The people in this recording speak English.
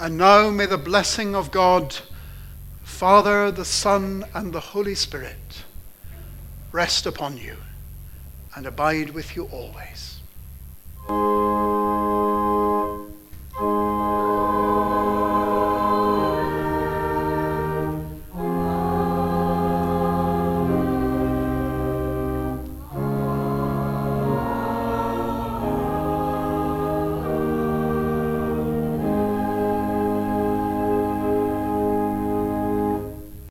And now may the blessing of God, Father, the Son, and the Holy Spirit rest upon you and abide with you always.